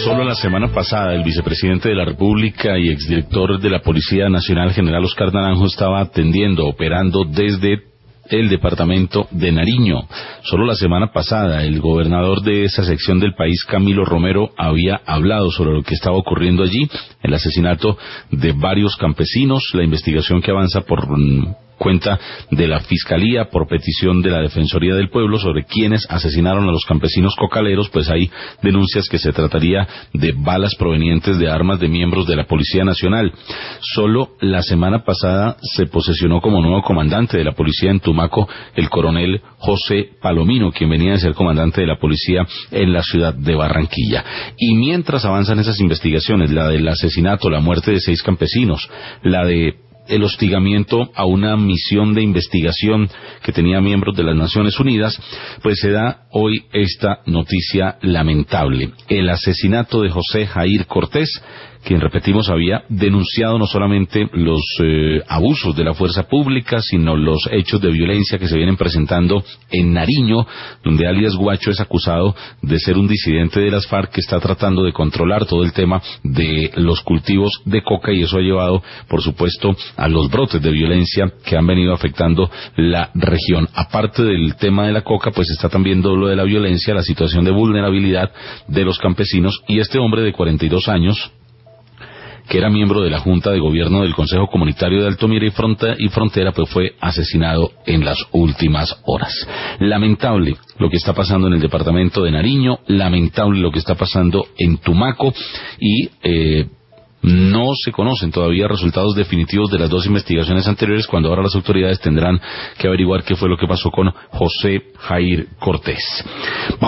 Solo la semana pasada, el vicepresidente de la República y exdirector de la Policía Nacional, general Oscar Naranjo, estaba operando desde el departamento de Nariño. Solo la semana pasada, el gobernador de esa sección del país, Camilo Romero, había hablado sobre lo que estaba ocurriendo allí, el asesinato de varios campesinos, la investigación que avanza por cuenta de la Fiscalía por petición de la Defensoría del Pueblo sobre quienes asesinaron a los campesinos cocaleros. Pues hay denuncias que se trataría de balas provenientes de armas de miembros de la Policía Nacional. Solo la semana pasada se posesionó como nuevo comandante de la policía en Tumaco el coronel José Palomino, quien venía de ser comandante de la policía en la ciudad de Barranquilla. Y mientras avanzan esas investigaciones, la del asesinato, la muerte de 6 campesinos, la de el hostigamiento a una misión de investigación que tenía miembros de las Naciones Unidas, pues se da hoy esta noticia lamentable: el asesinato de José Jair Cortés, quien, repetimos, había denunciado no solamente los abusos de la fuerza pública, sino los hechos de violencia que se vienen presentando en Nariño, donde alias Guacho es acusado de ser un disidente de las FARC que está tratando de controlar todo el tema de los cultivos de coca, y eso ha llevado, por supuesto, a los brotes de violencia que han venido afectando la región. Aparte del tema de la coca, pues está también lo de la violencia, la situación de vulnerabilidad de los campesinos, y este hombre de 42 años, que era miembro de la Junta de Gobierno del Consejo Comunitario de Altomira y Frontera, pues fue asesinado en las últimas horas. Lamentable lo que está pasando en el departamento de Nariño, lamentable lo que está pasando en Tumaco, y no se conocen todavía resultados definitivos de las 2 investigaciones anteriores, cuando ahora las autoridades tendrán que averiguar qué fue lo que pasó con José Jair Cortés.